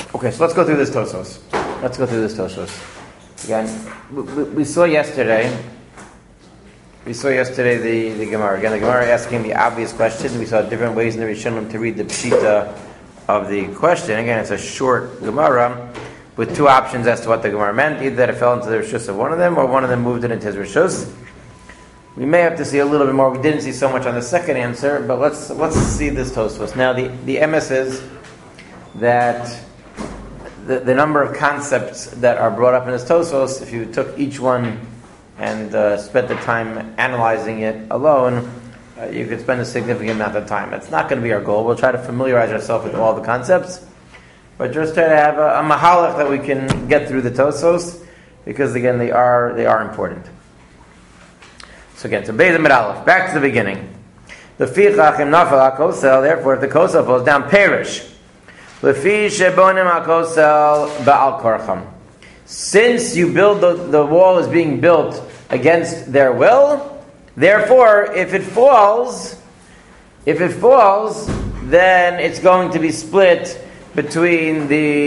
Okay, so let's go through this Tosos. Again, we saw yesterday the Gemara. Again, the Gemara asking the obvious question. We saw different ways in the Rishonim to read the Pshita of the question. Again, it's a short Gemara with two options as to what the Gemara meant. Either that it fell into the Rishus of one of them, or one of them moved it into his Rishus. We may have to see a little bit more. We didn't see so much on the second answer, but let's see this Tosfos. Now, the MS is that the number of concepts that are brought up in this Tosfos, if you took each one and spent the time analyzing it alone, you could spend a significant amount of time. It's not going to be our goal. We'll try to familiarize ourselves with all the concepts, but just try to have a mahalach that we can get through the Tosfos, because again, they are important. So again, so Beis Amid Aleph, back to the beginning. Lefichach im nafal hakosel, therefore if the kosel falls down, perish. Lefi shebonim hakosel ba'al korcham. Since you build the wall is being built against their will, therefore if it falls, then it's going to be split between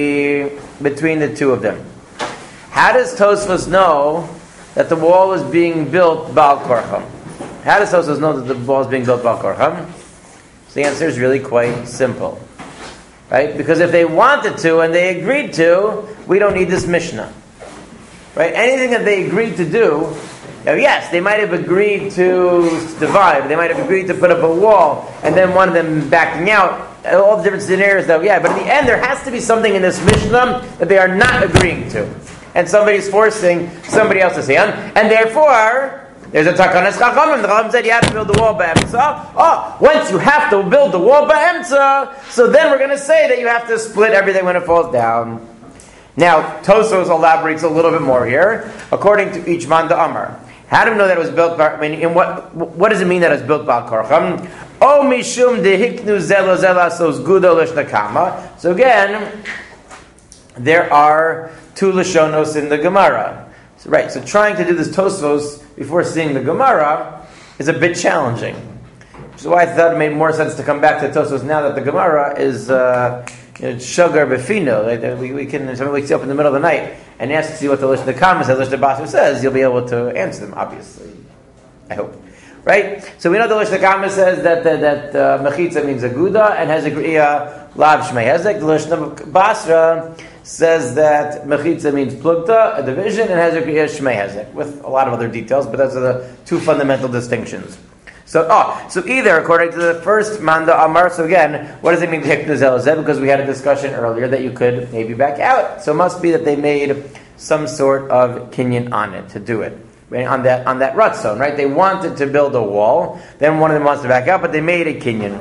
the two of them. How does Tosfos know that the wall is being built Ba'al Korcham? How does Tosfos know that the wall is being built Ba'al Korcham? So the answer is really quite simple. Right? Because if they wanted to and they agreed to, we don't need this Mishnah. Right? Anything that they agreed to do, yes, they might have agreed to divide, they might have agreed to put up a wall, and then one of them backing out, all the different scenarios though, yeah, but in the end there has to be something in this Mishnah that they are not agreeing to. And somebody's forcing somebody else to say, and therefore, there's a takanas chachamim. The chachamim said you have to build the wall ba'emtza. Once you have to build the wall ba'emtza, so then we're going to say that you have to split everything when it falls down. Now, Tosfos elaborates a little bit more here. According to each man the Amar, how do we know that it was built? What does it mean that it's built ba'al korcham? O mishum dehiknu zelo zelasos gudo lishnakama. So again, there are two Lashonos in the Gemara. So trying to do this Tosfos before seeing the Gemara is a bit challenging. Which is why I thought it made more sense to come back to Tosfos now that the Gemara is Shogar Befino. We can, if somebody wakes you up in the middle of the night and asks you what the Lishna Kama says, Lishna Basra says, you'll be able to answer them, obviously. I hope. Right? So we know the Lishna Kama says that Mechitza means Aguda and Hezek Lav Shmei Hezek. The Lishna Basra says that Mechitza means Plugta, a division, and Hezek Shmei Hezek, with a lot of other details, but those are the two fundamental distinctions. So either, according to the first Manda Amar, so again, what does it mean to Hiknu Zelazeh? Because we had a discussion earlier that you could maybe back out. So it must be that they made some sort of kinyan on it to do it. Right? On that Ratzon, right? They wanted to build a wall, then one of them wants to back out, but they made a kinyan.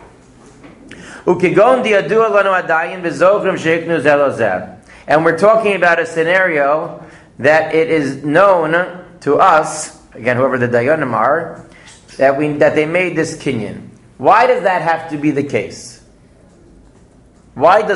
And we're talking about a scenario that it is known to us, again, whoever the Dayanim are, that they made this kinyan. Why does that have to be the case? Right?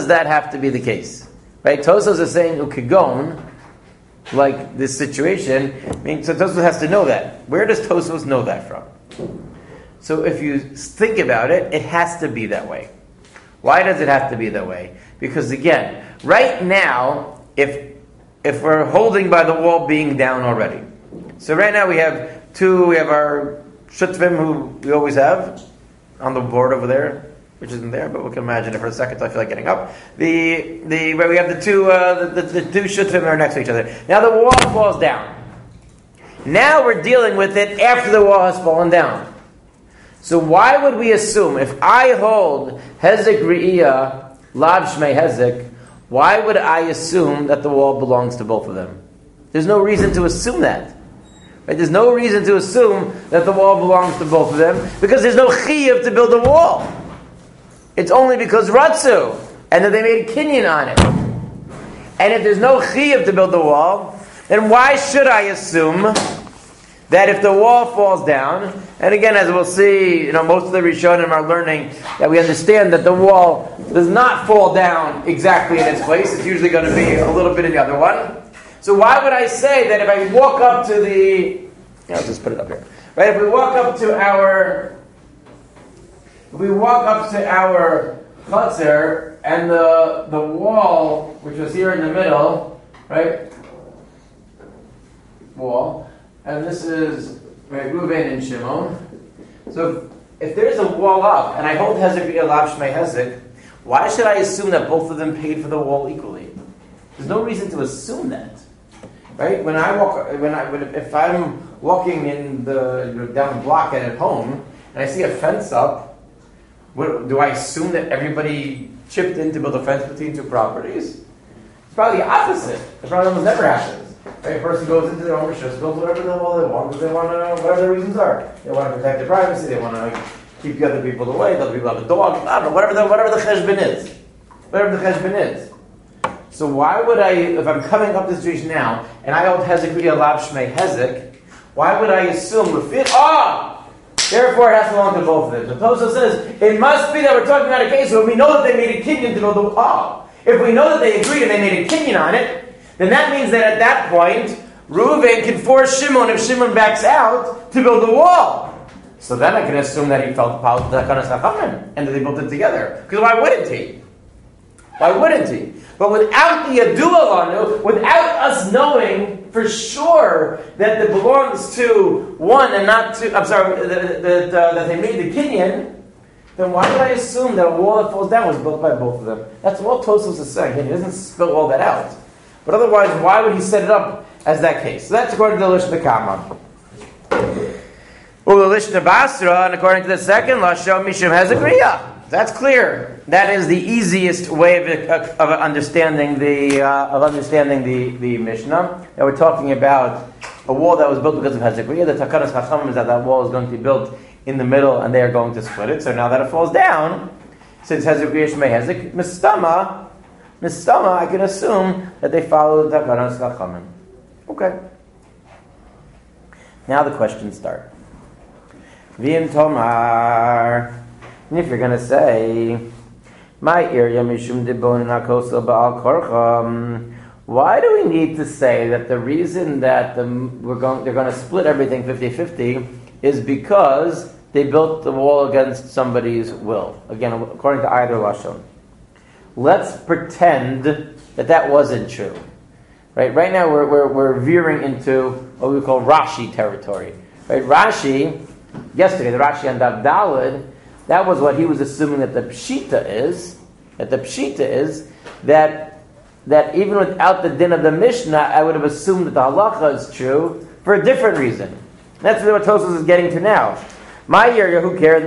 Tosfos is saying ukigon, like this situation. So Tosfos has to know that. Where does Tosfos know that from? So if you think about it, it has to be that way. Why does it have to be that way? Because again, right now, if we're holding by the wall being down already, so right now we have our Shutvim who we always have on the board over there, which isn't there, but we can imagine it for a second till I feel like getting up. Where we have the two Shutvim are next to each other. Now the wall falls down. Now we're dealing with it after the wall has fallen down. So why would we assume, if I hold Hezek Re'iyah, Lav Shmei Hezek, why would I assume that the wall belongs to both of them? There's no reason to assume that. Right? There's no reason to assume that the wall belongs to both of them, because there's no chiyuv to build a wall. It's only because Ratzu, and that they made a kinyan on it. And if there's no chiyuv to build the wall, then why should I assume that if the wall falls down, and again, as we'll see, most of the Rishonim are learning that we understand that the wall does not fall down exactly in its place. It's usually going to be a little bit in the other one. So why would I say that if I walk up to I'll just put it up here. Right? If we walk up to our chutzner, and the wall, which was here in the middle, right? Wall, and this is right, Reuven and Shimon. So if there's a wall up, and I hold Hezek Lav Shmei Hezek, why should I assume that both of them paid for the wall equally? There's no reason to assume that, right? If I'm walking in down the block and at home, and I see a fence up, do I assume that everybody chipped in to build a fence between two properties? It's probably the opposite. It probably almost never happens. Right? A person goes into their own rishus, builds whatever the hell they want, because they want to, whatever their reasons are. They want to protect their privacy, they want to keep the other people away, the other people have a dog, I don't know, whatever the cheshbon is. Whatever the cheshbon is. So why would I, if I'm coming up this street now, and I hold Hezek Lav Shmei Hezek, why would I assume, therefore it has to belong to both of them. So Tosfos says, it must be that we're talking about a case where we know that they made a kinyan to build the wall. If we know that they agreed and they made a kinyan on it, then that means that at that point, Reuven can force Shimon, if Shimon backs out, to build the wall. So then I can assume that he felt the Takanas Chachamim, and that they built it together. Because why wouldn't he? Why wouldn't he? But without the Yadua Lanu, without us knowing for sure that it belongs to one and not to, that they made the kinyan, then why would I assume that a wall that falls down was built by both of them? That's what Tosfos is saying. He doesn't spill all that out. But otherwise, why would he set it up as that case? So that's according to the Lishna Kama. Well, the Lishna Basra, and according to the second Lashon, Mishum has a Kriya. That's clear. That is the easiest way of understanding the Mishnah. That we're talking about a wall that was built because of Hezekriya. The Takanas Chacham is that wall is going to be built in the middle, and they are going to split it. So now that it falls down, since Hezekriya Shmei Hezek, Mistama, I can assume that they follow the Takanas Chachamim. Okay. Now the questions start. V'im Tomar. And if you're going to say, my area mishum dibon hakosa ba'al korcham, why do we need to say that the reason that they're going to split everything 50-50 is because they built the wall against somebody's will? Again, according to either lashon. Let's pretend that wasn't true. Right now we're veering into what we call Rashi territory. Right? Rashi, yesterday, the Rashi on Daf Daled, that was what he was assuming that the Pshita is. That the Pshita is that even without the din of the Mishnah, I would have assumed that the halacha is true for a different reason. That's really what Tosfos is getting to now. My area, who cares?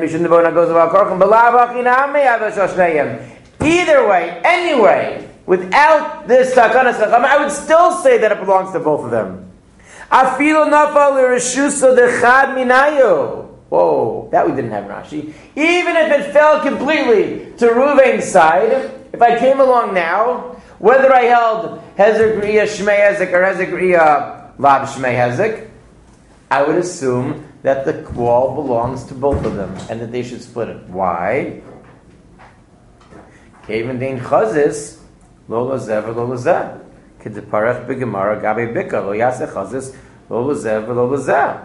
Either way, anyway, without this Takanas Chachamim, I would still say that it belongs to both of them. Afilu nafal l'reshuso dechad minayu. Whoa, that we didn't have in Rashi. Even if it fell completely to Reuven's side, if I came along now, whether I held Hezek Riya Shmei Hezek or Hezek Riya Lav Shmei Hezek, I would assume that the wall belongs to both of them and that they should split it. Why? Kevin Dein Chazis Lo Lazev Lo Lazeh Kedeparach B'Gemara Gabi Bika Lo Yaseh Chazis Lo Lazev Lo Lazeh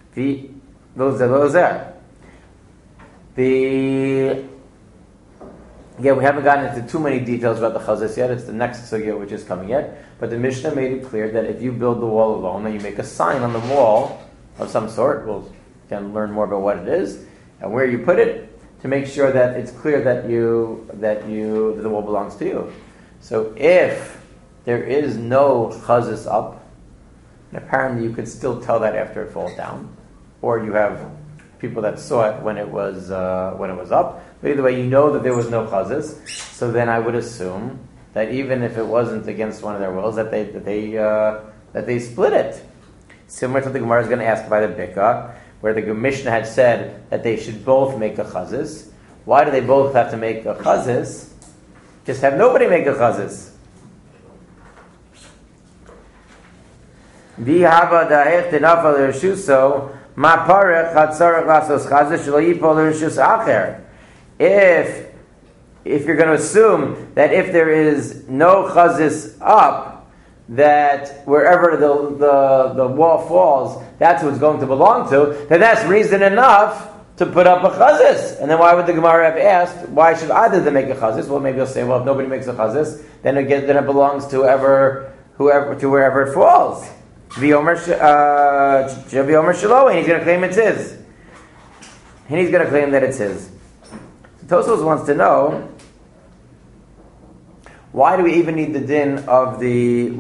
Again, we haven't gotten into too many details about the chazis yet. It's the next sugya which is coming yet. But the Mishnah made it clear that if you build the wall alone and you make a sign on the wall of some sort, we'll can learn more about what it is and where you put it to make sure that it's clear that the wall belongs to you. So if there is no chazis up, and apparently you could still tell that after it falls down, or you have people that saw it when it was up. But either way, you know that there was no chazis. So then I would assume that even if it wasn't against one of their wills, that they split it. Similar to what the Gemara is going to ask by the Bika, where the Mishnah had said that they should both make a chazis. Why do they both have to make a chazis? Just have nobody make a chazis. V'hava da'ech tenafal l'reshuso ma parech hatzarech lasos chazis shelo yipol l'reshus acher. If you're going to assume that if there is no chazis up, that wherever the wall falls, that's who it's going to belong to, then that's reason enough to put up a chazis. And then why would the Gemara have asked, why should either of them make a chazis? Well, maybe they'll say, well, if nobody makes a chazis, then it belongs to wherever it falls. V'yomer Shelo, and he's going to claim it's his. And he's going to claim that it's his. So Tosfos wants to know, why do we even need the din of the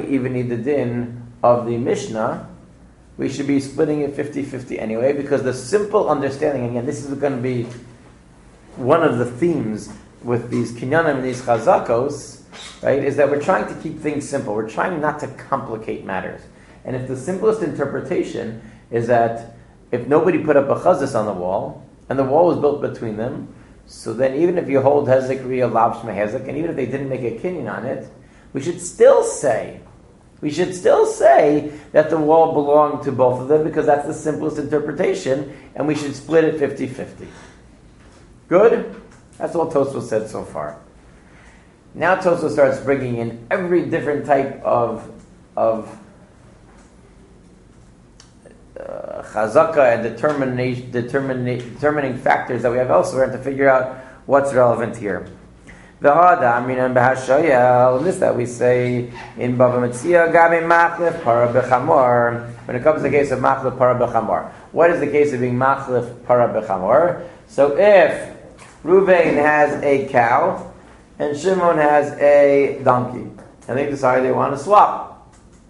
Mishnah? We should be splitting it 50-50 anyway, because the simple understanding, again, this is going to be one of the themes with these kinyanim and these chazakos, right, is that we're trying to keep things simple. We're trying not to complicate matters. And if the simplest interpretation is that if nobody put up a chazis on the wall, and the wall was built between them, so then even if you hold hezek riyah lav shma hezek, and even if they didn't make a kinyan on it, we should still say that the wall belonged to both of them, because that's the simplest interpretation, and we should split it 50-50. Good? That's all Tosfos said so far. Now Tosfos starts bringing in every different type of chazaka and determining factors that we have elsewhere, and to figure out what's relevant here. The this that we say in Bava Metzia Gabi Machlef Para Bechamor. When it comes to the case of Machlef Para Bechamor, what is the case of being Machlef Para Bechamor? So if Reuven has a cow and Shimon has a donkey, and they decide they want to swap.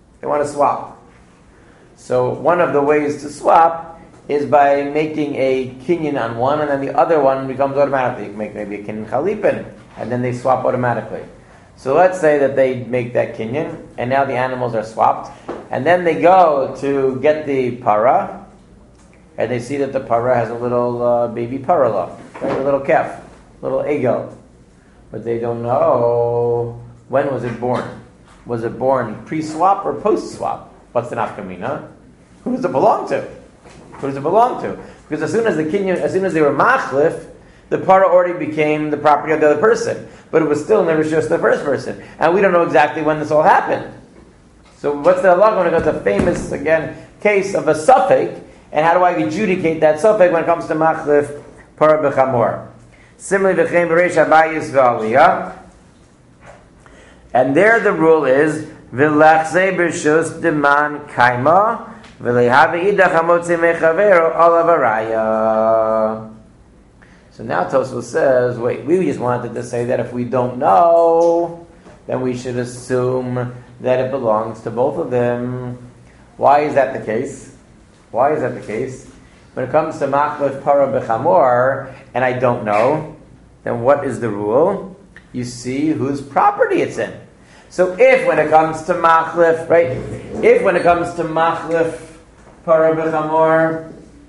So one of the ways to swap is by making a kinyan on one, and then the other one becomes automatically. You can make maybe a kinyan chalipin, and then they swap automatically. So let's say that they make that kinyan, and now the animals are swapped, and then they go to get the para, and they see that the para has a little baby parala, right? A little calf, a little egel. But they don't know, when was it born? Was it born pre-swap or post-swap? What's the nafkamina? Who does it belong to? Because as soon as they were machlif, the para already became the property of the other person. But it was still never just the first person. And we don't know exactly when this all happened. So what's the halacha when it goes to the famous, again, case of a suffix, and how do I adjudicate that suffix when it comes to machlif para b'chamor? Similarly, v'chein b'reish habayis v'aliyah. And there the rule is, v'lachzei b'rshus deman kaima, v'lehavi idach hamotzi mechavero olav araya. So now Tosfos says, wait, we just wanted to say that if we don't know, then we should assume that it belongs to both of them. Why is that the case? When it comes to machlef para b'chamor, and I don't know, then what is the rule? You see whose property it's in. So if when it comes to machlef, right? If when it comes to machlef para b'chamor,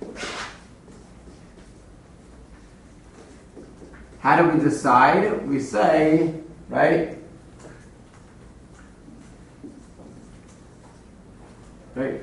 how do we decide? We say, right? Right.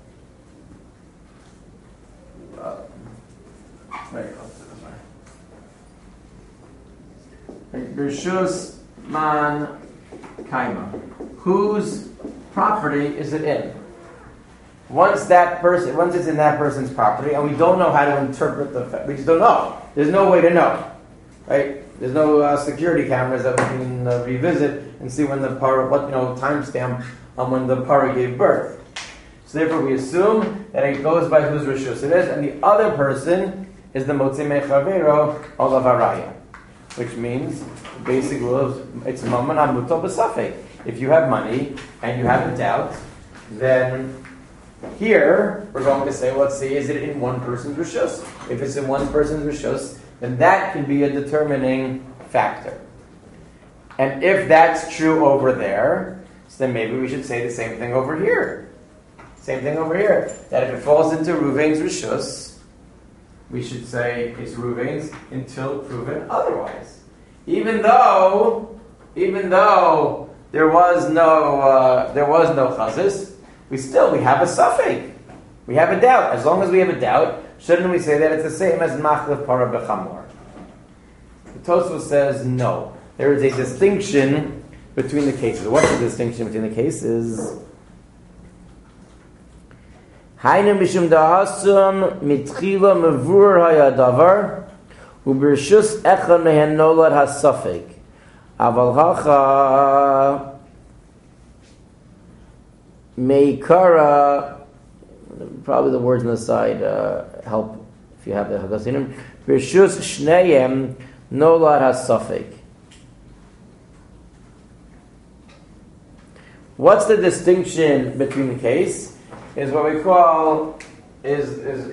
Bershus man kaima. Whose property is it in? Once it's in that person's property, and we don't know how to interpret the fact, we just don't know. There's no way to know, right? There's no security cameras that we can revisit and see when the para, timestamp on when the para gave birth. So therefore, we assume that it goes by whose rishus it is, and the other person is the motzei mechavero olav haraya, which means basic rule is it's mammon hamuto b'safek. If you have money and you have a doubt, then here we're going to say, let's see, is it in one person's rishus? If it's in one person's rishus, then that can be a determining factor. And if that's true over there, so then maybe we should say the same thing over here. That if it falls into Ruvain's rishus, we should say it's Ruvain's until proven otherwise. Even though there was no chazis, we have a suffix. We have a doubt. As long as we have a doubt, shouldn't we say that it's the same as machlef para b'chamor? The Tosfos says no. There is a distinction between the cases. What's the distinction between the cases? Hainu mishum da'asum mitchila mevur hayadavar u'bershus echad mehen nolad hasafek. Aval hacha meikara. Probably the words on the side help if you have the Hagasinim. Bershus shneim nolad hasafek. What's the distinction between the case? Is what we call is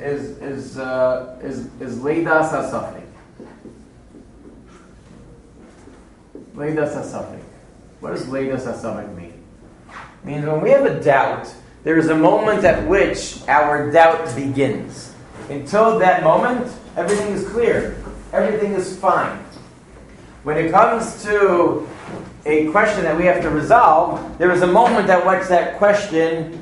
leidas hasafek. Leidas hasafek. What does leidas hasafek mean? It means when we have a doubt, there is a moment at which our doubt begins. Until that moment, everything is clear. Everything is fine. When it comes to a question that we have to resolve, there is a moment at which that question,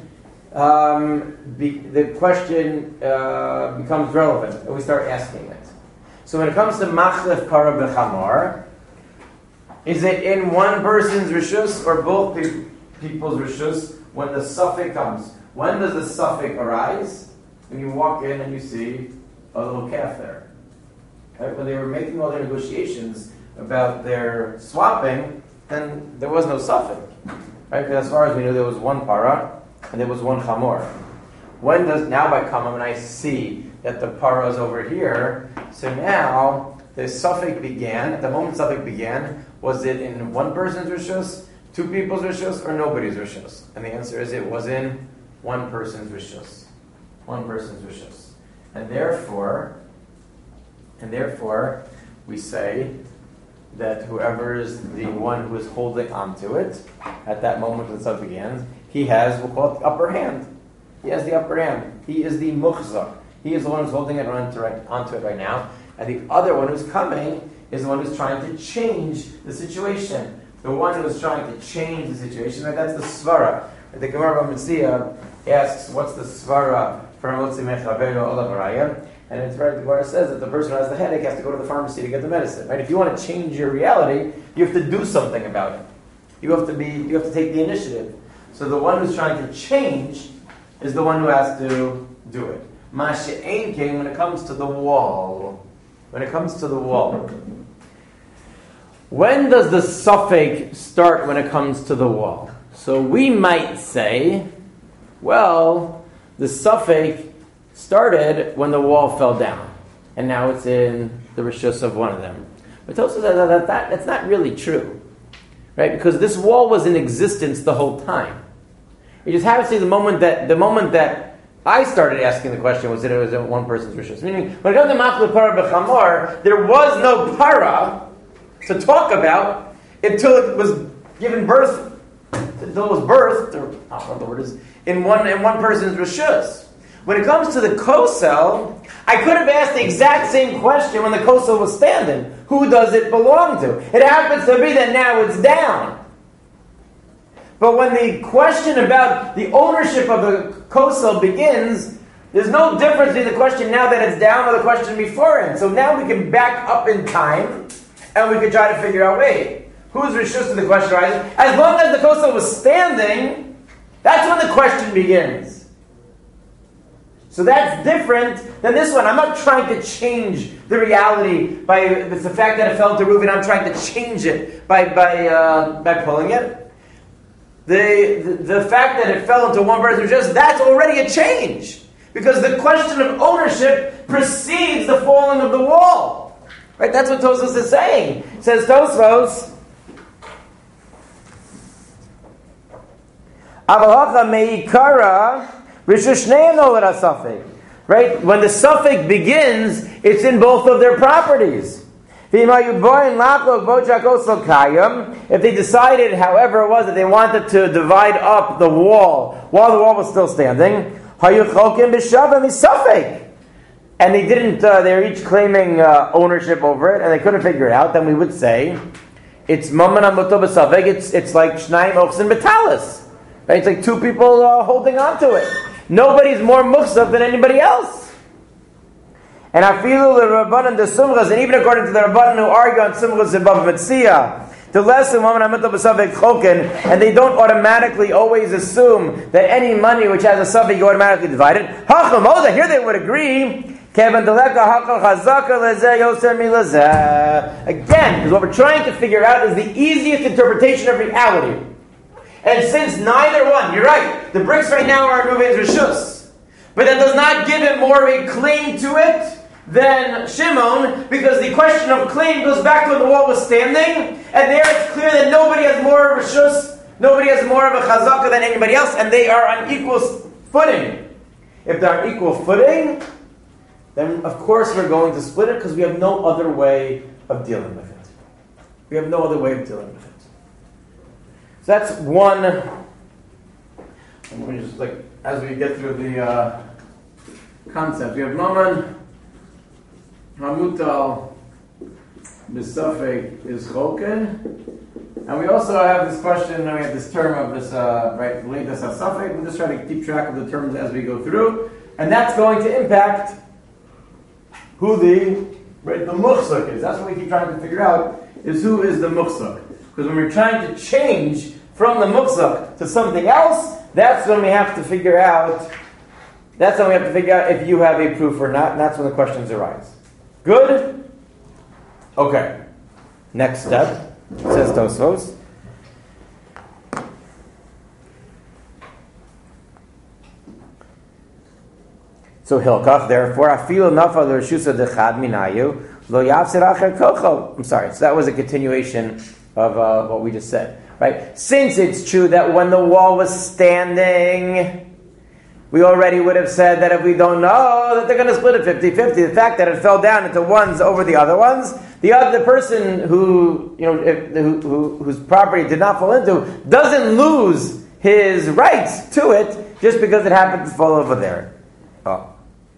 becomes relevant, and we start asking it. So when it comes to machlef para b'chamor, is it in one person's rishus or both people's rishus when the suffix comes? When does the suffix arise? When you walk in and you see a little calf there. Right? When they were making all their negotiations about their swapping, then there was no suffix. Right? Because as far as we knew, there was one para and there was one chamor. When does, now by come when I see that the para is over here, so now the suffix began, at the moment suffix began, was it in one person's rishus, two people's rishus, or nobody's rishus? And the answer is it was in one person's rishus. One person's rishus. And therefore, we say that whoever is the one who is holding onto it, at that moment when the suffix begins, he has, we'll call it the upper hand. He has the upper hand. He is the mukhzah. He is the one who's holding it onto it right now. And the other one who's coming is the one who's trying to change the situation. The one who's trying to change the situation, right? That's the svara. The Gemara Bamitzia asks, what's the svara for Motzi Mechaveru Olav Haraya? And it's right, the Gemara says that the person who has the headache has to go to the pharmacy to get the medicine. Right? If you want to change your reality, you have to do something about it. You have to take the initiative. So the one who's trying to change is the one who has to do it. Masha'ein king when it comes to the wall. When it comes to the wall. When does the suffix start when it comes to the wall? So we might say, well, the suffix started when the wall fell down, and now it's in the rishus of one of them. But Tosfos says that's not really true, right? Because this wall was in existence the whole time. It just happens to be the moment that I started asking the question was in one person's rishus. Meaning, when it comes to machlef para b'chamor, there was no para to talk about until it was given birth, until it was birthed, or I don't know what the word is, in one person's rishus. When it comes to the kosel, I could have asked the exact same question when the kosel was standing. Who does it belong to? It happens to be that now it's down. But when the question about the ownership of the kosel begins, there's no difference between the question now that it's down or the question before it. So now we can back up in time and we can try to figure out, wait, who's rishus to the question arises? As long as the kosel was standing, that's when the question begins. So that's different than this one. I'm not trying to change the reality by the fact that it fell to Reuven. I'm trying to change it by pulling it. The fact that it fell into one person, that's already a change. Because the question of ownership precedes the falling of the wall. Right? That's what Tosfos is saying. It says Tosfos, Avalacha meikara right? When the suffix begins, it's in both of their properties. If they decided, however it was, that they wanted to divide up the wall while the wall was still standing, and they didn't, they're each claiming ownership over it, and they couldn't figure it out, then we would say, it's like Shnayim Ochsen Betalis. Right? It's like two people holding on to it. Nobody's more muksaf than anybody else. And afilu the Rabbanan the Sumchas, and even according to the Rabbanan who argue on Sumchas and Bava Metzia, The lesson, and they don't automatically always assume that any money which has a suffix you automatically divide it. Here they would agree. Again, because what we're trying to figure out is the easiest interpretation of reality. And since neither one, you're right, the bricks right now are Reuven's Rishus, but that does not give him more of a claim to it than Shimon, because the question of claim goes back to when the wall was standing, and there it's clear that nobody has more of a Rishus, nobody has more of a Chazaka than anybody else, and they are on equal footing. If they're on equal footing, then of course we're going to split it because we have no other way of dealing with it. We have no other way of dealing with it. So that's one. And we just as we get through the concept, we have Maman Hamutal B'Safek is Choken, and we also have this question. We have this term of this Leidas HaSafek. We'll just try to keep track of the terms as we go through, and that's going to impact who the muhsak is. That's what we keep trying to figure out, is who is the muhsak. Because when we're trying to change from the muhsak to something else, that's when we have to figure out if you have a proof or not, and that's when the questions arise. Good? Okay. Next step, says Tosfos. So Hilkach, therefore, afilu nafal l'reshusa dechad minayu lo yafsir acher kocho. I'm sorry. So that was a continuation of what we just said, right? Since it's true that when the wall was standing, we already would have said that if we don't know that they're going to split it 50-50, the fact that it fell down into ones over the other ones, the person who whose property did not fall into doesn't lose his rights to it just because it happened to fall over there. Oh.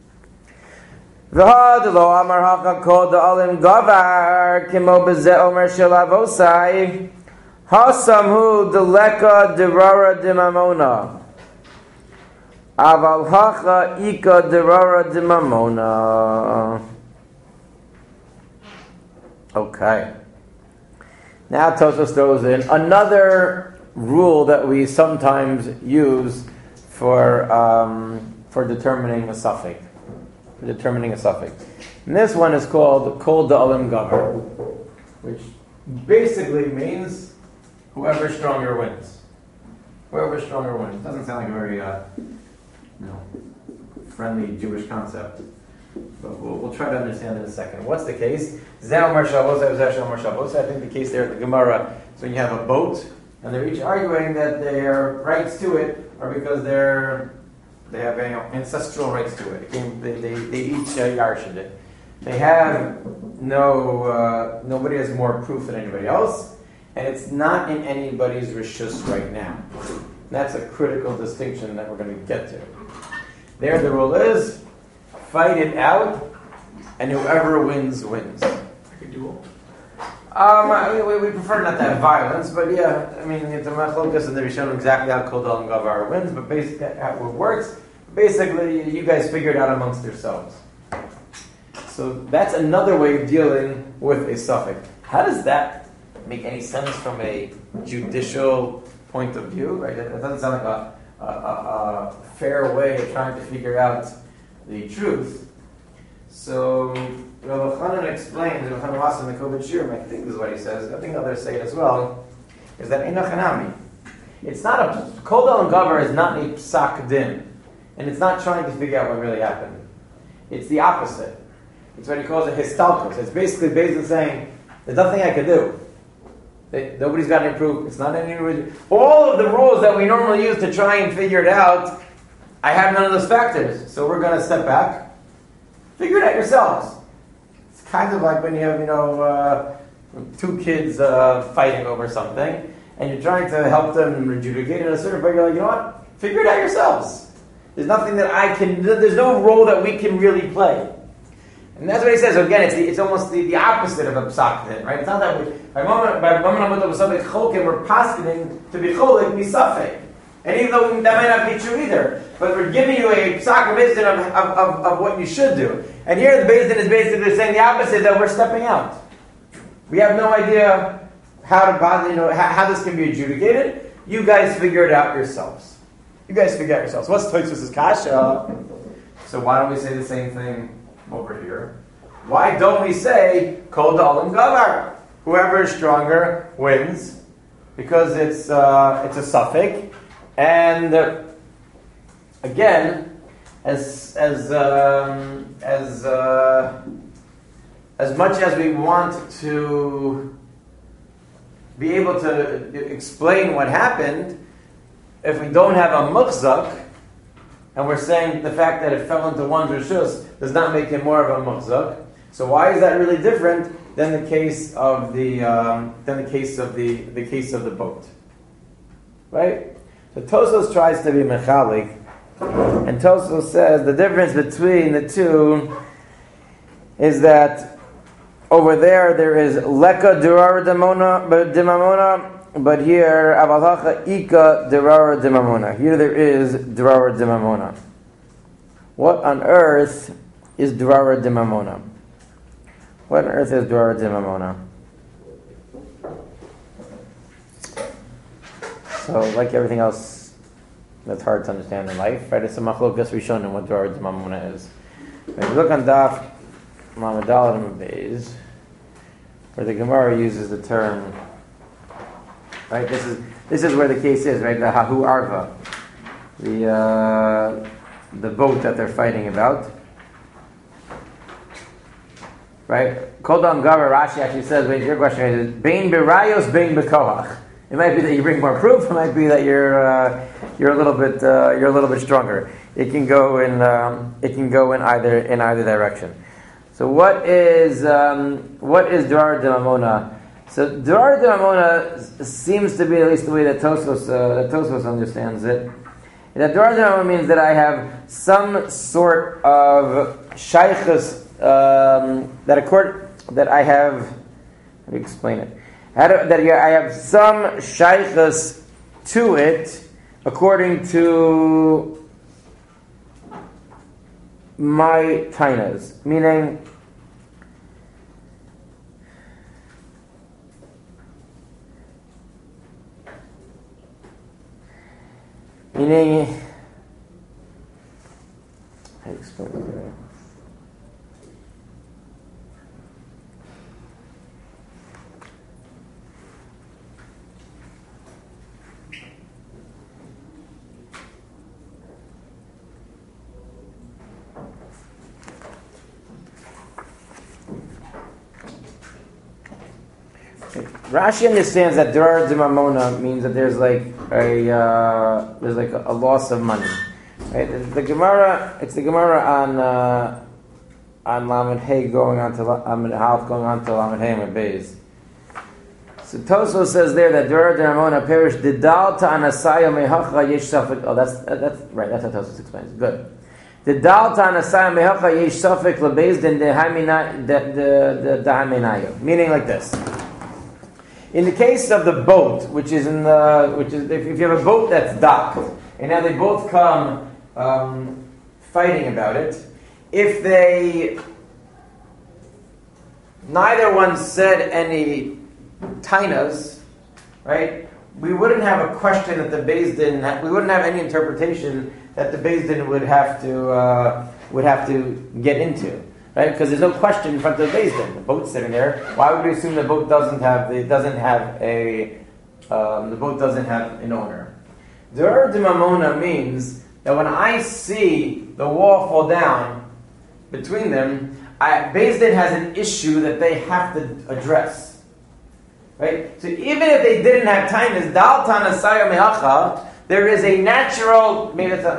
V'hadlo amar haka kol da'alim gavar kimo b'zeh omer shelavosai hasamhu deleka derara dimamona aval hacha ika derara dimamona. Okay. Now Tosfos throws in another rule that we sometimes use for determining a suffix. And this one is called Kol Da'alim Gavar, which basically means whoever stronger wins. Whoever stronger wins. Doesn't sound like a very friendly Jewish concept. But we'll try to understand in a second. What's the case? I think the case there at the Gemara is when you have a boat, and they're each arguing that their rights to it are because they have ancestral rights to it. They each yarshid it. They have nobody has more proof than anybody else, and it's not in anybody's rishus right now. That's a critical distinction that we're going to get to. There, the rule is fight it out, and whoever wins, wins. Like a duel? We prefer not to have violence, but yeah, it's a machlokas, and they've shown exactly how Kol Da'alim Gavar wins, but basically how it works. Basically, you guys figure it out amongst yourselves. So that's another way of dealing with a suffix. How does that make any sense from a judicial point of view? Right? It doesn't sound like a fair way of trying to figure out the truth. So Rav Chanan explains, Rav Chanan Wasser in the Kovach Shirim, I think this is what he says, I think others say it as well, is that Einachanami. It's not a Kol Da'alim Gavar is not a psak din, and it's not trying to figure out what really happened. It's the opposite. It's what he calls a histalkos. It's basically based on saying, there's nothing I can do. Nobody's got any proof. It's not any religion. All of the rules that we normally use to try and figure it out, I have none of those factors. So we're going to step back. Figure it out yourselves. It's kind of like when you have, two kids fighting over something, and you're trying to help them adjudicate it in a certain way. You're like, you know what? Figure it out yourselves. There's nothing that I can. There's no role that we can really play. And that's what he says. So again, it's almost the opposite of a psak then, right? It's not that we by moment we're paskening to be cholik misafek, and even though that might not be true either, but we're giving you a psak of what you should do. And here the Beis Din is basically saying the opposite, that we're stepping out. We have no idea how this can be adjudicated. You guys figure it out yourselves. What's Tosfos' kasha? So why don't we say the same thing over here? Why don't we say Kol Da'alim Gavar? Whoever is stronger wins, because it's a suffix, and again, as much as we want to be able to explain what happened, if we don't have a muhzak, and we're saying the fact that it fell into one rishus does not make it more of a muhzak. So why is that really different than the case of the case of the boat? Right? So Tosfos tries to be mechalik, and Tosfos says the difference between the two is that over there is leka durar dimamona, but here avalacha ika durar dimamona. Here there is durar dimamona. What on earth is durar dimamona? What on earth is durar dimamona? So, like everything else that's hard to understand in life, right? It's a machlokas rishonim what durar dimamona is. When you look on Daf Mamadal and Beis, where the Gemara uses the term, right? This is where the case is, right? The Hahu Arva, the boat that they're fighting about, right? Kol Da'alim Gavar, Rashi actually says, wait, your question is Bein Birayos, Bein Bekoach. It might be that you bring more proof. It might be that you're a little bit stronger. It can go in either direction. So what is Durar Dimamona? So Durar Dimamona seems to be, at least the way that Tosfos understands it, that Durar Dimamona means that I have some sort of shaykhus that I have. Let me explain it. That I have some shaykhus to it according to my tainas, meaning how do you explain it? Rashi understands that Durar Dimamona means that there's like a loss of money. Right? It's the Gemara on Lamed Hey going on to Lamed Half going on to Lamed Hey and Beis. So Tosfos says there that Durar Dimamona perish Didal ta Anasaya Mehacha Yesh Safek. Oh, that's right. That's how Tosfos explains. Good. Didal ta Anasaya Mehacha Yesh Safek LeBeis Din Dehaminayo. Meaning like this. In the case of the boat, which is if you have a boat that's docked, and now they both come fighting about it, if neither one said any tainas, right? We wouldn't have a question that the Beis Din, we wouldn't have any interpretation that the Beis Din would have to get into. Right? Because there's no question in front of the Beis Din. The boat's sitting there. Why would we assume the boat doesn't have an owner? Durar Dimamona means that when I see the wall fall down between them, Beis Din has an issue that they have to address. Right? So even if they didn't have time, as Dal Tanasaya Mehacha, there is a natural,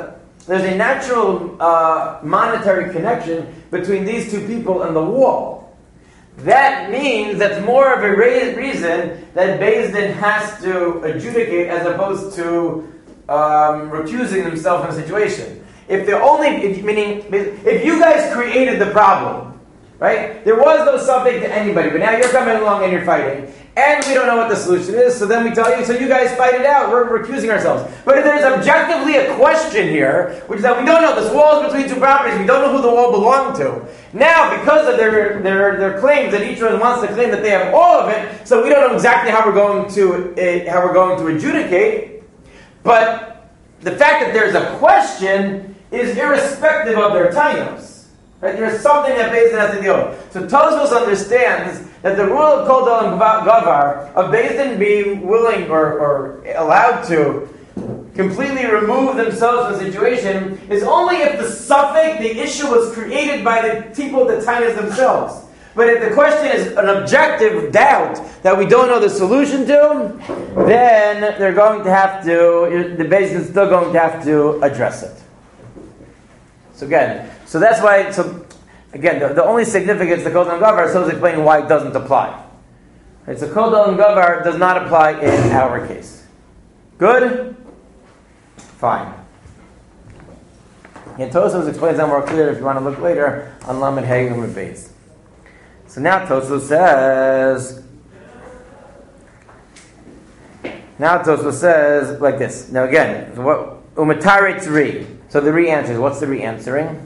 monetary connection between these two people and the wall. That means that's more of a reason that Beis Din has to adjudicate as opposed to recusing themselves from the situation. If you guys created the problem, right? There was no subject to anybody, but now you're coming along and you're fighting, and we don't know what the solution is, so then we tell you, so you guys fight it out, we're recusing ourselves. But if there's objectively a question here, which is that we don't know, this wall is between two properties, we don't know who the wall belonged to. Now, because of their claims that each one wants to claim that they have all of it, so we don't know exactly how we're going to adjudicate, but the fact that there's a question is irrespective of their tainos. Right? There's something that Beis Din has to deal with. So Tosfos understands that the rule of Kol Dal and Gavar, of Beis Din being willing or allowed to completely remove themselves from the situation, is only if the suffix, the issue, was created by the people, the tainas themselves. But if the question is an objective doubt that we don't know the solution to, then they're going to have to, the Beis Din is still going to have to address it. So that's why, the only significance to Kol Dal and Gavar is explaining why it doesn't apply. Right, so Kol Dal and Gavar does not apply in our case. Good? Fine. And Tosfos explains that more clear if you want to look later on Lamed Hey Lamed Beis. So now Tosfos says like this. Now again, Umataretz Ri. So the re-answers. What's the re-answering?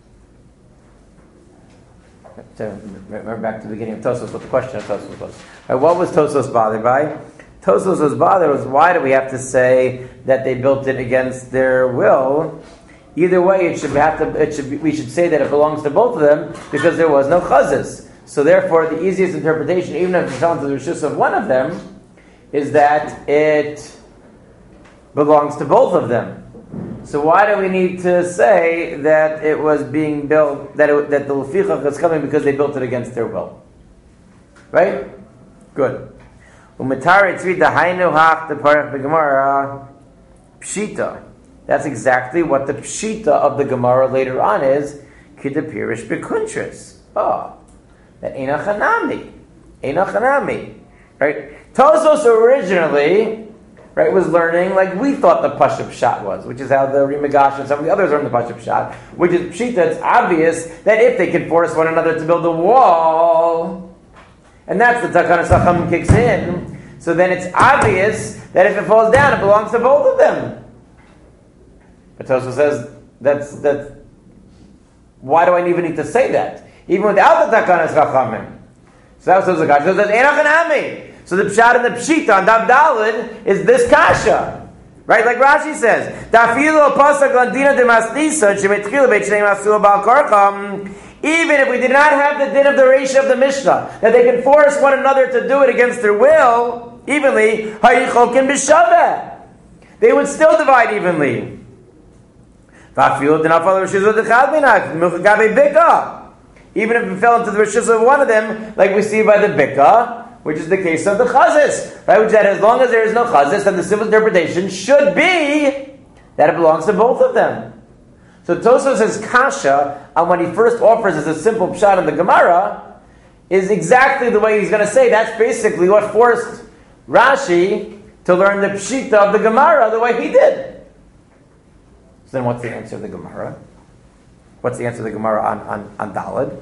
So remember back to the beginning of Tosfos, what the question of Tosfos was. Right, what was Tosfos bothered by? Tosfos was bothered was, why do we have to say that they built it against their will? Either way, we should say that it belongs to both of them because there was no chazes. So therefore, the easiest interpretation, even if it's down to the rishus of one of them, is that it belongs to both of them. So why do we need to say that it was being built, that the lefichach is coming because they built it against their will? Right? Good. Pshita. That's exactly what the pshita of the Gemara later on is. Kidapirish bekuntris. That einachanami. Right? Tosfos originally, right, was learning like we thought the Pashup Pshat was, which is how the Rimagash and some of the others learned the Pashup Pshat, which is Pshita. It's obvious that if they can force one another to build a wall, and that's the Takanas Chacham kicks in, so then it's obvious that if it falls down, it belongs to both of them. But Tosfos says, that's why do I even need to say that? Even without the Takanas Chachamim. So that was the Kasha. So that's Einachanami. So the Pshat and the Pshita on Daf Daled is this Kasha. Right? Like Rashi says, even if we did not have the din of the Reisha of the Mishnah, that they can force one another to do it against their will, evenly, they would still divide evenly. Even if it fell into the Rishus of one of them, like we see by the Bika, which is the case of the Chazis, right? Which that as long as there is no Chazis, then the simple interpretation should be that it belongs to both of them. So Tosfos says Kasha, on what he first offers as a simple pshat in the Gemara, is exactly the way he's going to say. That's basically what forced Rashi to learn the pshita of the Gemara the way he did. So then what's the answer of the Gemara? What's the answer of the Gemara on Daled?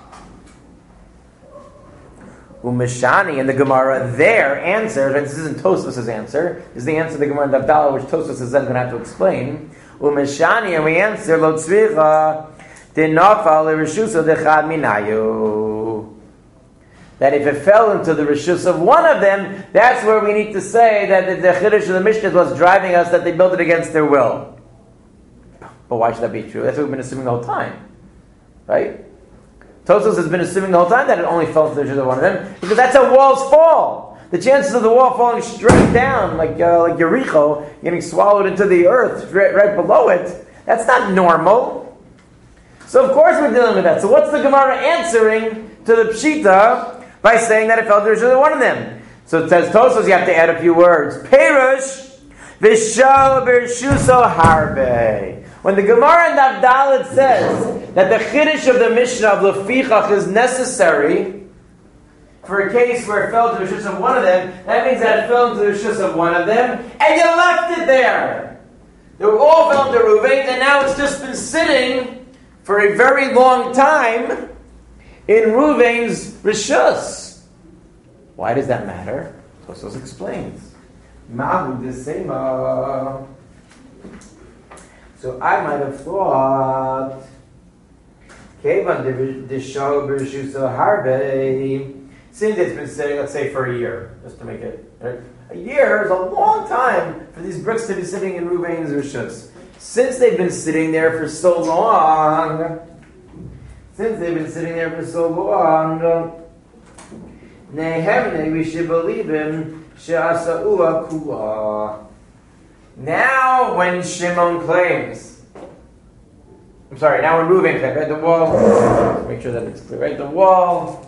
Umeshani in the Gemara, their answer, and this isn't Tosfos' answer, is the answer of the Gemara in Daled, which Tosfos is then going to have to explain. Umeshani, and we answer, Lo tzricha, dinafal l'rishusa dechad minayu. That if it fell into the rishus of one of them, that's where we need to say that the chiddush of the Mishnah was driving us that they built it against their will. But why should that be true? That's what we've been assuming the whole time. Right? Tosfos has been assuming the whole time that it only fell to the rishus of one of them, because that's how walls fall. The chances of the wall falling straight down, like Yericho, getting swallowed into the earth right below it, that's not normal. So of course we're dealing with that. So what's the Gemara answering to the Pshita by saying that it fell to the rishus of one of them? So it says Tosfos, you have to add a few words. Perush v'shal b'rishuso harbe. When the Gemara in Daf Daled says that the chiddush of the Mishnah of Lefichach is necessary for a case where it fell to the rishus of one of them, that means that it fell into the rishus of one of them, and you left it there. They were all fell into Reuven, and now it's just been sitting for a very long time in Reuven's rishus. Why does that matter? Tosfos explains. Mahu desema. So I might have thought, Kevan disho b'rishuso harbe. Since it's been sitting, let's say, for a year, just to make it, right? A year is a long time for these bricks to be sitting in Ruvain's rishus. Since they've been sitting there for so long, Nehemne, we should believe him, she'asa'ua kula. Now when Shimon claims, now when Reuven claims, right, the wall, make sure that it's clear, right, the wall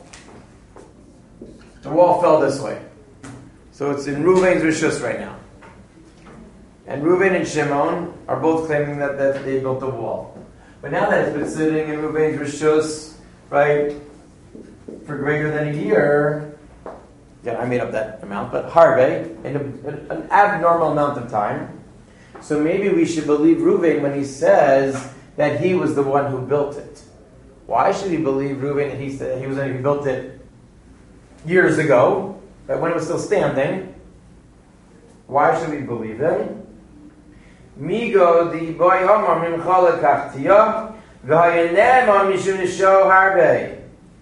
fell this way. So it's in Reuven's rishus right now. And Reuven and Shimon are both claiming that they built the wall. But now that it's been sitting in Reuven's rishus, right, for greater than a year, I made up that amount, but harve, in an abnormal amount of time. So maybe we should believe Reuven when he says that he was the one who built it. Why should we believe Reuven that he said he built it years ago, right, when it was still standing? Why should we believe him? Migo di boy homar min chalakachtiya v'hayenem mishum nisho harbe.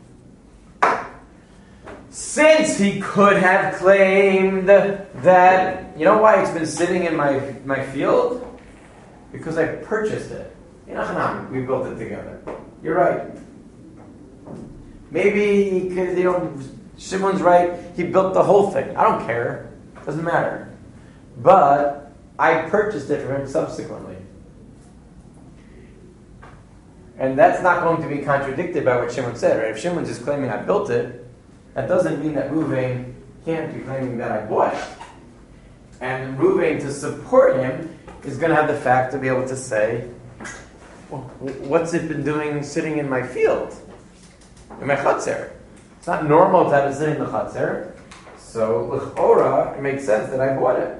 Since he could have claimed that, you know why it's been sitting in my field? Because I purchased it. We built it together. You're right. Maybe Shimon's right, he built the whole thing. I don't care. Doesn't matter. But I purchased it from him subsequently. And that's not going to be contradicted by what Shimon said, right? If Shimon's just claiming I built it, that doesn't mean that Reuven can't be claiming that I bought it. And Reuven, to support him, is going to have the fact to be able to say, well, what's it been doing sitting in my field? In my chutzner? It's not normal to have it sitting in the chutzner. So, l'chora, it makes sense that I bought it.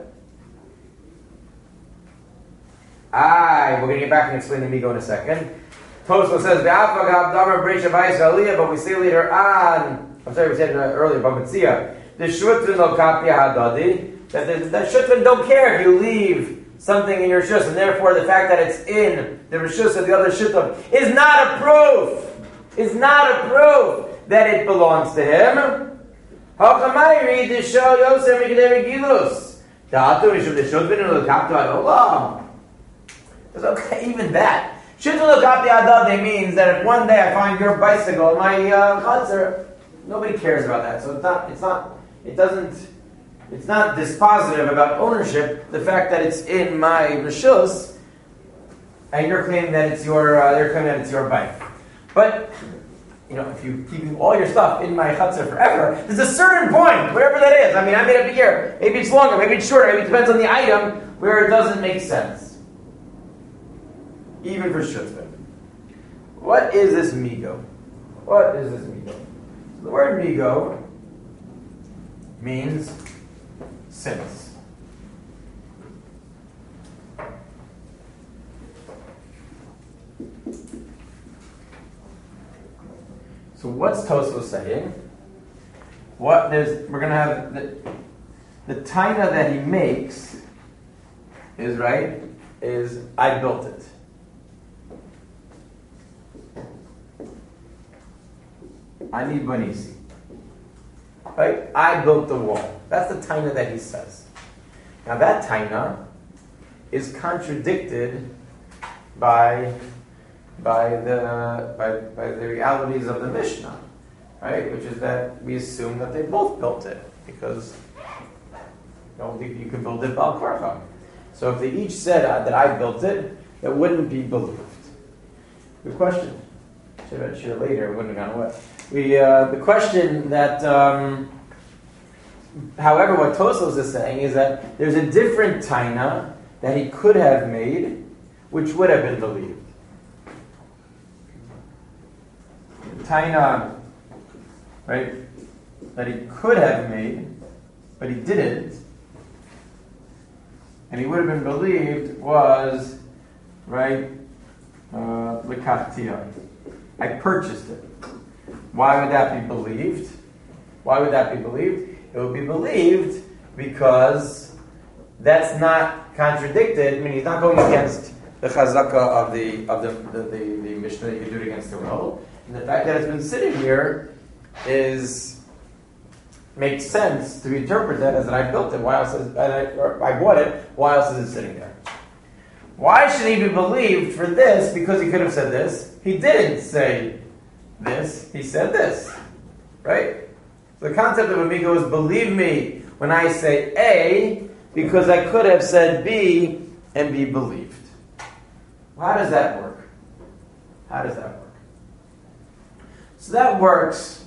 We're going to get back and explain the Migo in a second. Tosfos says, but we say later on, we said earlier, Bamitzia, the Shutrin no kapia hadadi, that the Shutrin don't care if you leave something in your Shus, and therefore the fact that it's in the Rishus of the other Shutrin is not a proof that it belongs to him. Hakamayri, the Shal Yosef Mikdei Gilus. Datu, Mishum, the Shutrin no kapia hadadi. Okay, even that. Shutrin no kapia hadadi means that if one day I find your bicycle in my chutzner, nobody cares about that. So it's not dispositive about ownership, the fact that it's in my rishus, and you're claiming that it's your bike. But, if you keep all your stuff in my chutzner forever, there's a certain point, wherever that is. I made up a year. Maybe it's longer, maybe it's shorter, maybe it depends on the item, where it doesn't make sense. Even for shutfin. What is this migo? The word migo means sins. So what's Tosfos saying? We're going to have the taina that he makes is I built it. Ani banisi. Right? I built the wall. That's the taina that he says. Now that taina is contradicted by the realities of the Mishnah, right? Which is that we assume that they both built it because you can build it bal korcha. So if they each said that I built it, that wouldn't be believed. Good question. Should have shared later. It wouldn't have gone away. The question that, however, what Tosfos is saying is that there's a different taina that he could have made, which would have been believed. Taina, right, that he could have made, but he didn't, and he would have been believed was, right, l'kachtia. I purchased it. Why would that be believed? it would be believed because that's not contradicted. I mean, he's not going against the chazaka of the Mishnah. You can do it against the will. And the fact that it's been sitting here makes sense to interpret that as that I built it. Why else I bought it? Why else is it sitting there? Why should he be believed for this? Because he could have said this. He didn't say this. He said this, right? So the concept of amigo is believe me when I say A, because I could have said B and be believed. Well, how does that work? How does that work? So that works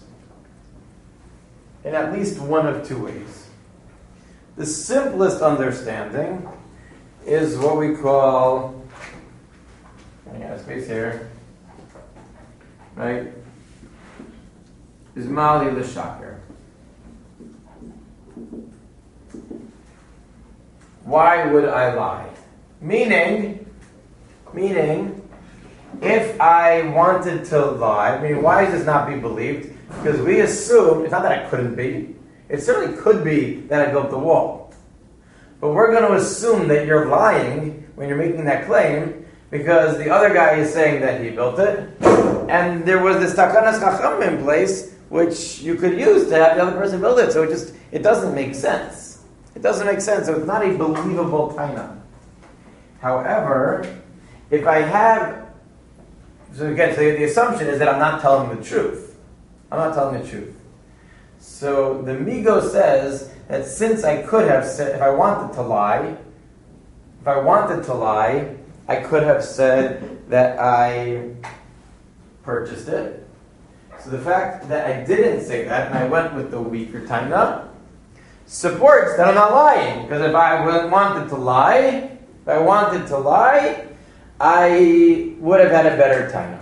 in at least one of two ways. The simplest understanding is what we call, I got a space here, right? Is Mali l'Shaker. Why would I lie? Meaning, if I wanted to lie, why does this not be believed? Because we assume, it's not that I couldn't be, it certainly could be that I built the wall. But we're going to assume that you're lying when you're making that claim because the other guy is saying that he built it, and there was this takanas chacham in place which you could use to have the other person build it. So it doesn't make sense. It doesn't make sense. So it's not a believable taina. However, if I have, so the assumption is that I'm not telling the truth. I'm not telling the truth. So the Migo says that since I could have said, if I wanted to lie, I could have said that I purchased it. So the fact that I didn't say that and I went with the weaker taina supports that I'm not lying. Because if I wanted to lie, I would have had a better taina.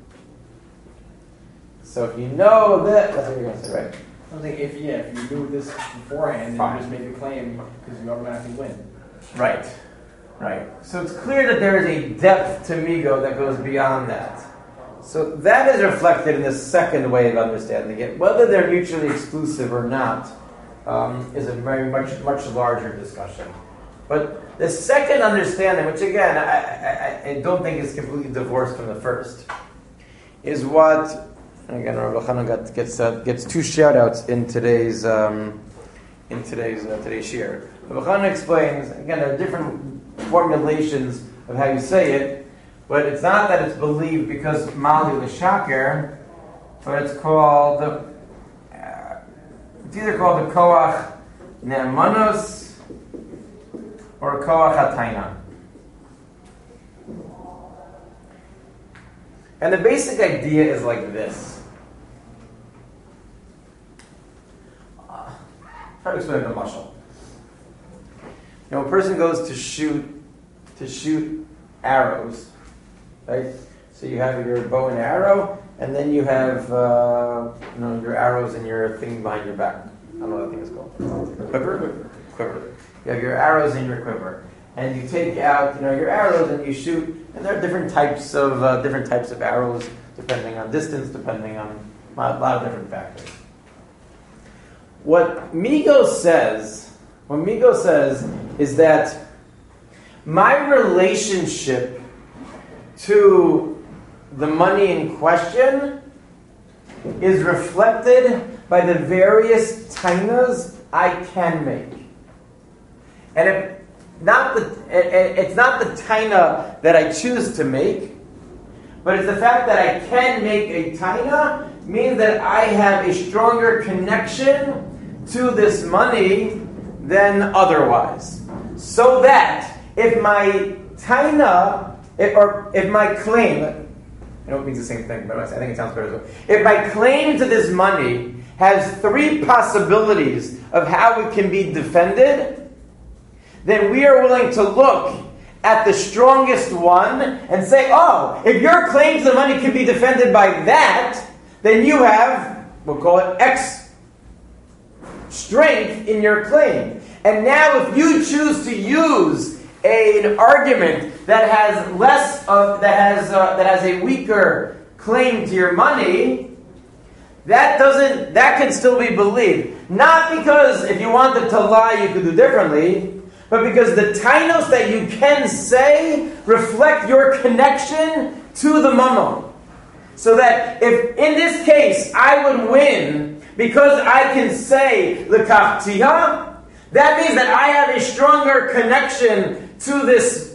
So if you know that, that's what you're going to say, right? I think if you knew this beforehand, then you just make a claim because you automatically win. Right. So it's clear that there is a depth to Migo that goes beyond that. So that is reflected in the second way of understanding it. Whether they're mutually exclusive or not is a very much larger discussion. But the second understanding, which again I don't think is completely divorced from the first, is what. Again, Rabbi Chana gets two shout-outs in today's shir. Rabbi Chana explains, again, there are different formulations of how you say it, but it's not that it's believed because Mali l'Shaker, but it's called, it's either called the Koach Ne'emanos or Koach HaTaina. And the basic idea is like this. Try to explain the mashal. A person goes to shoot arrows, right? So you have your bow and arrow, and then you have your arrows in your thing behind your back. I don't know what that thing is called. Quiver. You have your arrows in your quiver, and you take out your arrows and you shoot. And there are different types of arrows, depending on distance, depending on a lot of different factors. What Migo says is that my relationship to the money in question is reflected by the various tainas I can make. And it's not the taina that I choose to make, but it's the fact that I can make a taina means that I have a stronger connection to this money than otherwise. So that if my taina, if my claim, I know it means the same thing, but I think it sounds better as well. If my claim to this money has three possibilities of how it can be defended, then we are willing to look at the strongest one and say, if your claim to the money can be defended by that, then you have, we'll call it X strength in your claim. And now if you choose to use an argument that has that has a weaker claim to your money, that can still be believed. Not because if you wanted to lie, you could do differently, but because the tainos that you can say reflect your connection to the mammon. So that if, in this case, I would win because I can say l'kachtiha, that means that I have a stronger connection to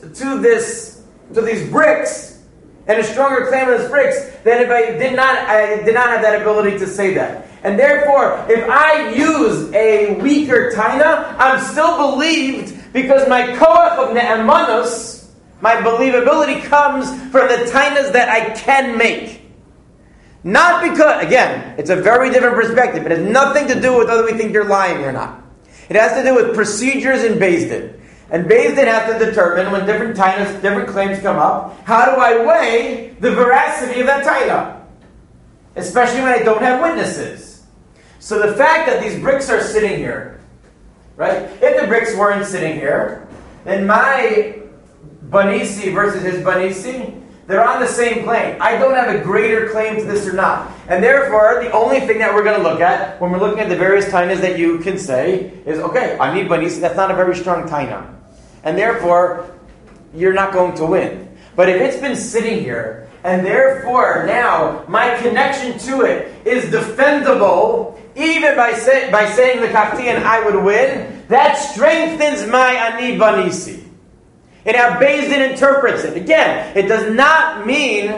these bricks, and a stronger claim on these bricks than if I did not have that ability to say that. And therefore, if I use a weaker taina, I'm still believed because my koach of ne'emanus, my believability comes from the tainas that I can make. Not because, again, it's a very different perspective. It has nothing to do with whether we think you're lying or not. It has to do with procedures in Beis Din. And Beis Din have to determine when different tainas, different claims come up, how do I weigh the veracity of that taina? Especially when I don't have witnesses. So the fact that these bricks are sitting here, right? If the bricks weren't sitting here, then my banisi versus his banisi, they're on the same plane. I don't have a greater claim to this or not. And therefore, the only thing that we're going to look at when we're looking at the various tainas that you can say is, okay, I need banisi, that's not a very strong taina. And therefore, you're not going to win. But if it's been sitting here, and therefore now my connection to it is defendable, even by saying the kafti and I would win, that strengthens my ani banisi. And how Beis Din interprets it. Again, it does not mean...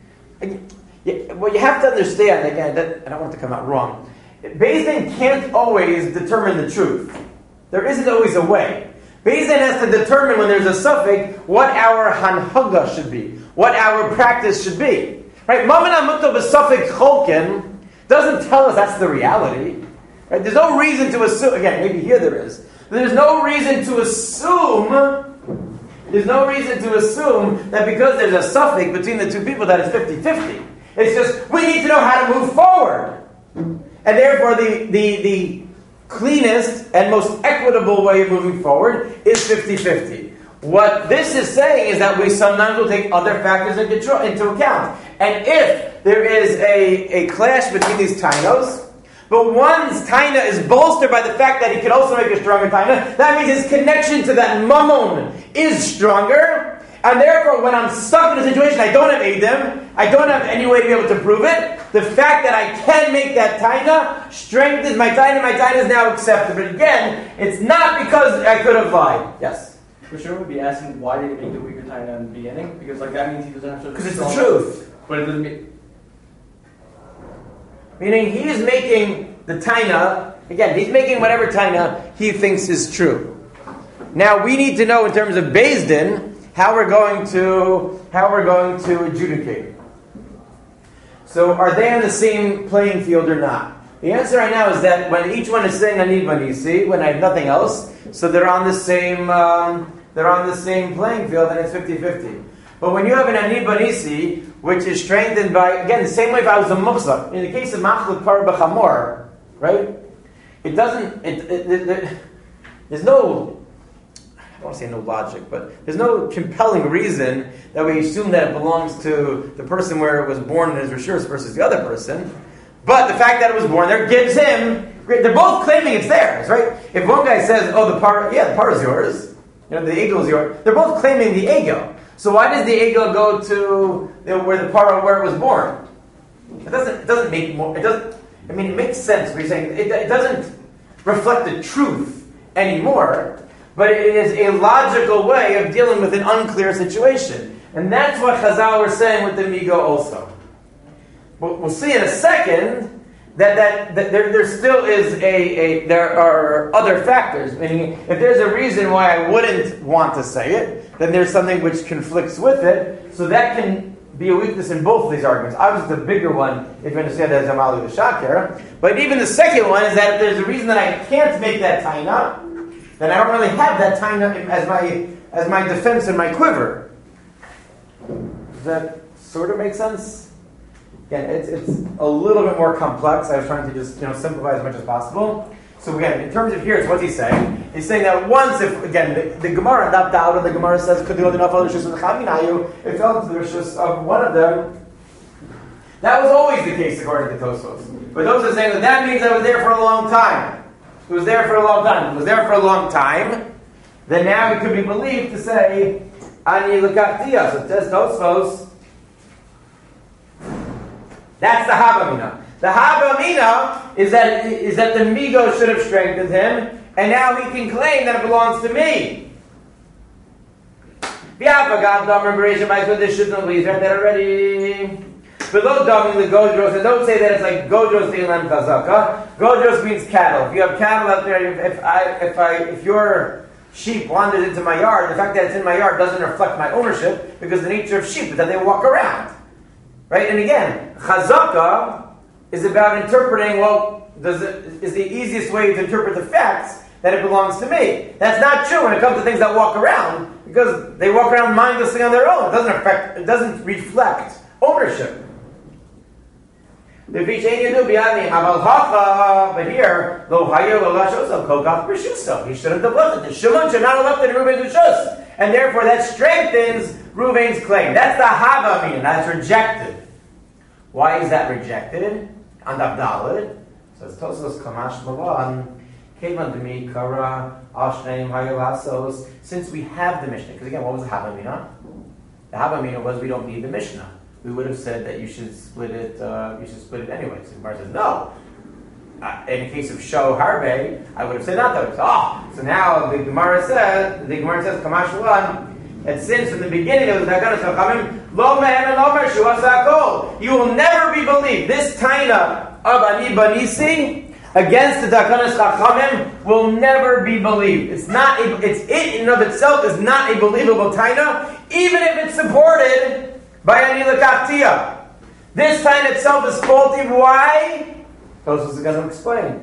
Well, you have to understand, again, that I don't want to come out wrong. Beis Din can't always determine the truth. There isn't always a way. Beis Din has to determine when there's a suffix what our hanhaga should be, what our practice should be. Right? Maman Amuto b'suffix cholkin doesn't tell us that's the reality. Right? There's no reason to assume, again, maybe here there is, there's no reason to assume that because there's a suffix between the two people that it's 50-50. It's just, we need to know how to move forward. And therefore the cleanest and most equitable way of moving forward is 50-50. What this is saying is that we sometimes will take other factors into account. And if there is a clash between these tainos, but one's taina is bolstered by the fact that he can also make a stronger taina, that means his connection to that mammon is stronger, and therefore when I'm stuck in a situation I don't have Eidim, I don't have any way to be able to prove it, the fact that I can make that taina strengthens my taina is now accepted. But again, it's not because I could have lied. Yes? For sure we'd be asking why did he make the weaker taina in the beginning? Because that means he doesn't have to... Because it's the truth. But it doesn't mean... Meaning he is making the taina, again, he's making whatever taina he thinks is true. Now we need to know in terms of Beis Din how we're going to adjudicate. So are they on the same playing field or not? The answer right now is that when each one is saying Ani Banisi, when I have nothing else, so they're on the same playing field and it's 50-50. But when you have an Ani Banisi, which is strengthened by, again, the same way if I was a Mukhzak, in the case of Machluk Par B'Chamor, right? It doesn't, there's no, I don't want to say no logic, but there's no compelling reason that we assume that it belongs to the person where it was born in his Rishus versus the other person. But the fact that it was born there gives him, they're both claiming it's theirs, right? If one guy says, oh, the par is yours, the egel is yours, they're both claiming the egel. So why does the egel go to where it was born? It doesn't make more, it makes sense what you're saying. It doesn't reflect the truth anymore, but it is a logical way of dealing with an unclear situation. And that's what Chazal were saying with the Migo also. We'll see in a second that there still is there are other factors. Meaning, if there's a reason why I wouldn't want to say it, then there's something which conflicts with it. So that can be a weakness in both of these arguments. Obviously, the bigger one, if you understand that, is Amali V'Shakir. But even the second one is that if there's a reason that I can't make that taina, then I don't really have that taina as my defense in my quiver. Does that sort of make sense? Again, it's a little bit more complex. I was trying to just simplify as much as possible. So again, in terms of here, it's what's he saying? He's saying that once, if again the Gemara, not doubt, the Gemara says, "Could the enough other rishus of the Chaminayu?" It fell into the rishus of one of them. That was always the case according to Tosfos. But Tosfos is saying that means I was there for a long time. It was there for a long time. It was there for a long time. Then now it could be believed to say, Ani L'Kachtia. So it says Tosfos. That's the Havamina. The Havamina is that the Migo should have strengthened him, and now he can claim that it belongs to me. This shouldn't be read that already. Below dumbing the Godros, and don't say that it's like Godros Teilam Chazaka. Godros means cattle. If you have cattle out there, if your sheep wanders into my yard, the fact that it's in my yard doesn't reflect my ownership, because the nature of sheep is that they walk around. Right? And again, Chazaka is about interpreting, is the easiest way to interpret the facts that it belongs to me. That's not true when it comes to things that walk around, because they walk around mindlessly on their own. It doesn't reflect ownership. But here, he shouldn't have left it. The Shimon should not have left it in Reuben's Rishus. And therefore that strengthens Reuben's claim. That's the Havamina. That's rejected. Why is that rejected? And Abdallah says Tosfos Kamash Malan Kevan Demi Kara Ashneim Hayalasos. Since we have the Mishnah, because again, what was the Havamina? The Havamina was we don't need the Mishnah. We would have said that you should split it. You should split it anyway. So the Gemara says no. In the case of Sho Harbe, I would have said not that. So now the Gemara says Kamash Malan, that since from the beginning it was Naganas Chachamim, Lo Mehem and Lo Mer Shu Asa Hakol. You will never be believed. This Taina of Ani Banisi against the Takanas Chachamim will never be believed. It in and of itself is not a believable Taina, even if it's supported by Ani L'Kachtia. This Taina itself is faulty. Why? Tosfos is going to explain.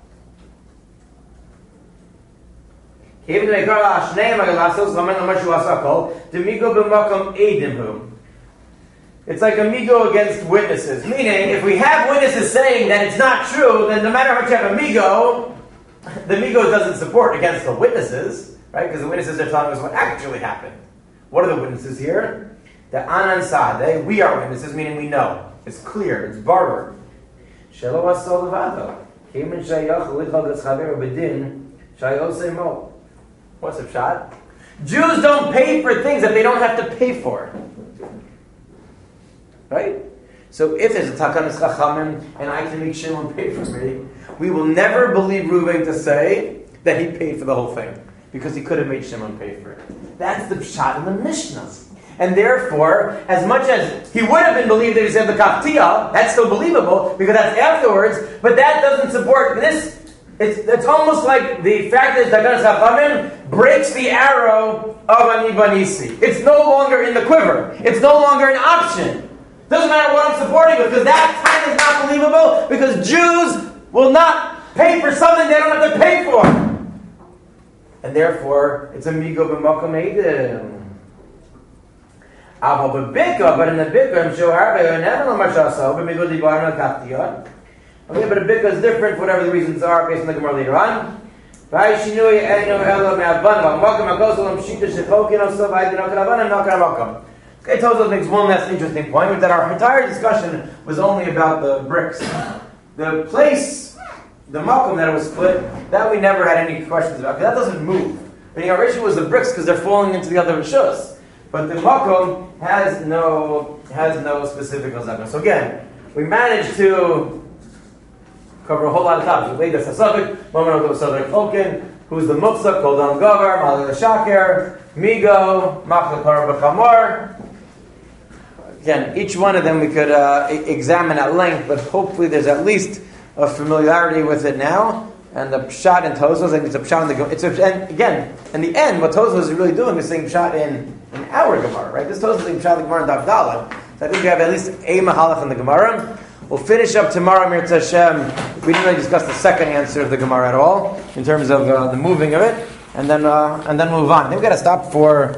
It's like amigo against witnesses. Meaning, if we have witnesses saying that it's not true, then no matter how much you have amigo, the amigo doesn't support against the witnesses, right? Because the witnesses are telling us what actually happened. What are the witnesses here? The Anan Sadeh, we are witnesses, meaning we know. It's clear, it's barber. What's the shot? Jews don't pay for things that they don't have to pay for. Right? So if there's a Takanas Chachamim and I can make Shimon pay for me, we will never believe Reuben to say that he paid for the whole thing, because he could have made Shimon pay for it. That's the shot in the Mishnahs. And therefore, as much as he would have been believed that he said the Kaftia, that's still believable, because that's afterwards, but that doesn't support this. It's almost like the fact that Takanas Chachamim breaks the arrow of Ani Banisi. It's no longer in the quiver. It's no longer an option. Doesn't matter what I'm supporting, because that time is not believable, because Jews will not pay for something they don't have to pay for. And therefore, it's a migo b'makom eidim. But in the bikka, I'm sure Harbe, never know Mashasa, but migo dibarno kaftiyot. Okay, but a bikka is different for whatever the reasons are, based on the Gemara later on. Okay, Tosfos makes one last interesting point, which that our entire discussion was only about the bricks. The place, the makom that it was split, that we never had any questions about, because that doesn't move. The original was the bricks because they're falling into the other rishus. But the makom has no specific chazaka. So again, we managed to cover a whole lot of topics. We laid the sasavik, moment of Sasavik Okin, who's the muksa, Kol Dam Gavar, Malil Shaker, Migo, Machlekar B'Chamor. Again, each one of them we could examine at length, but hopefully there's at least a familiarity with it now. And the pshat in Tosfos, and it's a pshat in the and again, in the end, what Tosfos is really doing is saying pshat in our Gemara, right? This Tosfos is saying pshat in the Gemara in Davdala. So I think we have at least a mahalach in the Gemara. We'll finish up tomorrow, Mirza Hashem. We didn't really discuss the second answer of the Gemara at all, in terms of the moving of it, and then move on. I think we've got to stop for